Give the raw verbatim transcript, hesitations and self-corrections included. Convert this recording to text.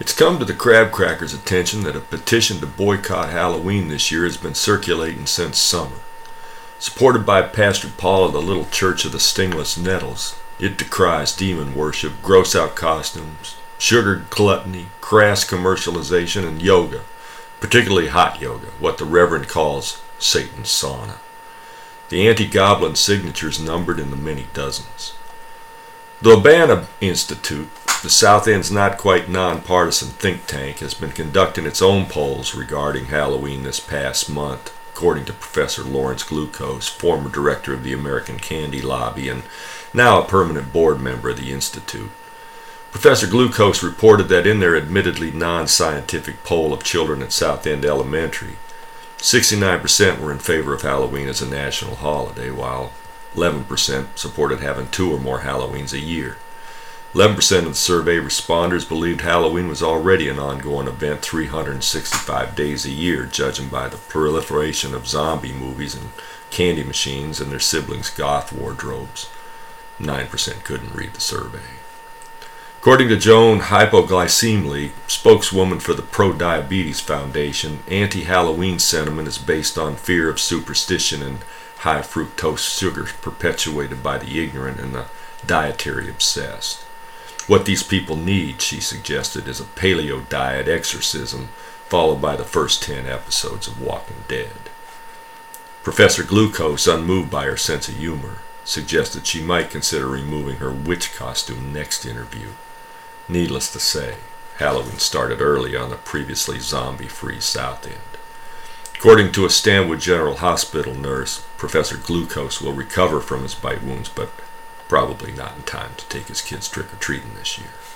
It's come to the Crab Crackers' attention that a petition to boycott Halloween this year has been circulating since summer. Supported by Pastor Paul of the Little Church of the Stingless Nettles, it decries demon worship, gross-out costumes, sugar gluttony, crass commercialization, and yoga, particularly hot yoga, what the Reverend calls Satan's sauna. The anti-goblin signatures numbered in the many dozens. The Urbana Institute, the South End's not-quite nonpartisan think tank, has been conducting its own polls regarding Halloween this past month, according to Professor Lawrence Glucose, former director of the American Candy Lobby and now a permanent board member of the Institute. Professor Glucose reported that in their admittedly non-scientific poll of children at South End Elementary, sixty-nine percent were in favor of Halloween as a national holiday, while eleven percent supported having two or more Halloweens a year. eleven percent of the survey responders believed Halloween was already an ongoing event three hundred sixty-five days a year, judging by the proliferation of zombie movies and candy machines and their siblings' goth wardrobes. nine percent couldn't read the survey. According to Joan Hypoglycemia, spokeswoman for the Pro-Diabetes Foundation, anti-Halloween sentiment is based on fear of superstition and high fructose sugar perpetuated by the ignorant and the dietary obsessed. What these people need, she suggested, is a paleo diet exorcism, followed by the first ten episodes of Walking Dead. Professor Glucose, unmoved by her sense of humor, suggested she might consider removing her witch costume next interview. Needless to say, Halloween started early on the previously zombie-free South End. According to a Stanwood General Hospital nurse, Professor Glucose will recover from his bite wounds, but probably not in time to take his kids trick-or-treating this year.